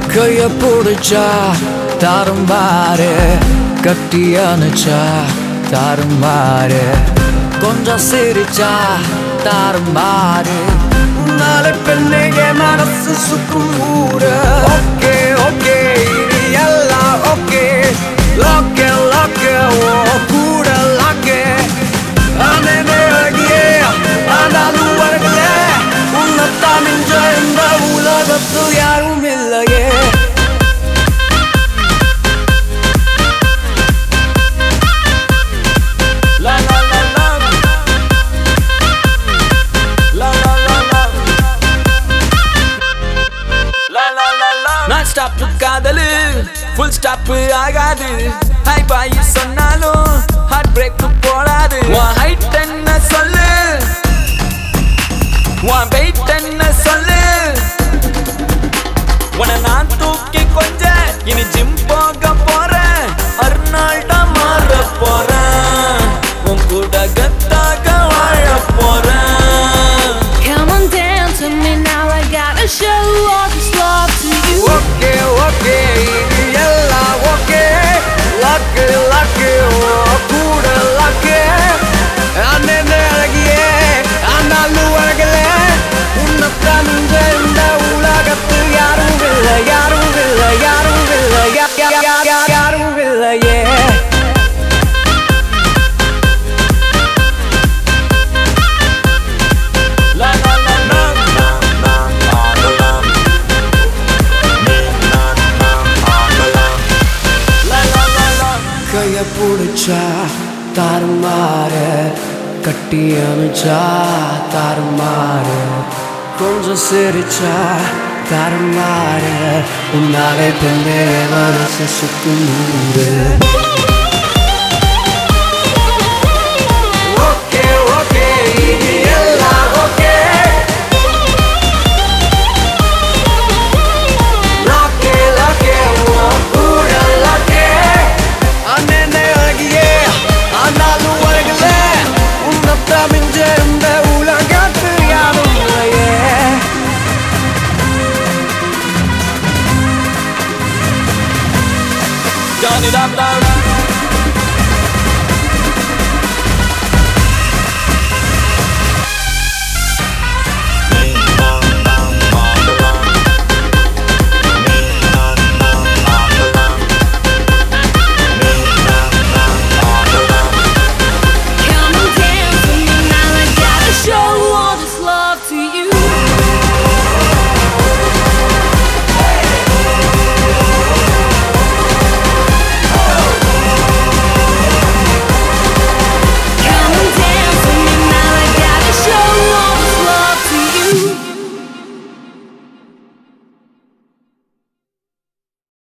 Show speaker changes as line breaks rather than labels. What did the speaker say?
கைய பிடிச்சா தாறுமாறு, கட்டி அணைச்சா தாறுமாறு, கொஞ்சம் சிரிச்சா தாறுமாறு. உன்னால பெண்ணே என் மனசு சுக்கும் ஊரு. ஓகே ஓகே இது எல்லாம் ஓகே. லாக்கே லாக்கே ஓ கூட லாக்கே. அண்ணனே அழகியே ஆனாலும் வரல. உன்னைத்தான் மிஞ்ச இந்த உலகத்தில் யாரும் இல்லையே.
நான் ஸ்டாப் காதலு ஃபுல் ஸ்டாப் ஆகாது. ஹை பாய் சொன்னாலும் ஹார்ட் பிரேக் போடாது. உன் ஹைட் என்ன சொல்லு, உன் வெயிட் என்ன சொல்லு. உன்னை நான் தூக்கி கொஞ்ச இனி ஜிம் போக போறேன். அர்னால்டா மாற போறேன். உன் கூட கத்தாக வாழ போறேன்.
Come on dance with me now, I gotta show all this love to you.
Okay okay இது எல்லாம் ஓகே. லாக்கு லாக்கு ஓ கூட லாக்கு. அண்ணனே அழகியே ஆனாலும் அழகல. உன்னைத்தான் மிஞ்ச இந்த உலகத்தில் யாரும் இல்லை, யாரும் இல்லை, யாரும் இல்லை, யாரும் இல்லையே. கைய பிடிச்சா தாறுமாறு, கட்டி அணைச்சா தாறுமாறு, கொஞ்சம் சிரிச்சா தாறுமாறு. உன்னாலே பெண்ணே மனசு சுக்கும் ஊரு.